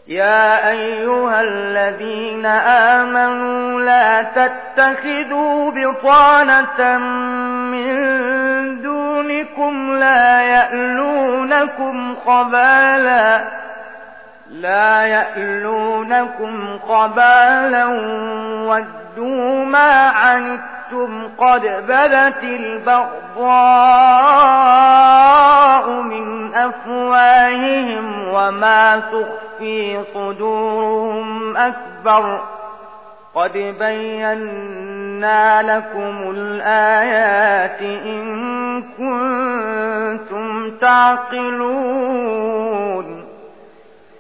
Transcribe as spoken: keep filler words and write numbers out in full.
يا أيها الذين آمنوا لا تتخذوا بطانة من دونكم لا يألونكم خبالا لا يألونكم خبالا ودوا ما عنتم قد بدت البغضاء من أفواههم وما تخفي صدورهم أكبر قد بينا لكم الآيات إن كنتم تعقلون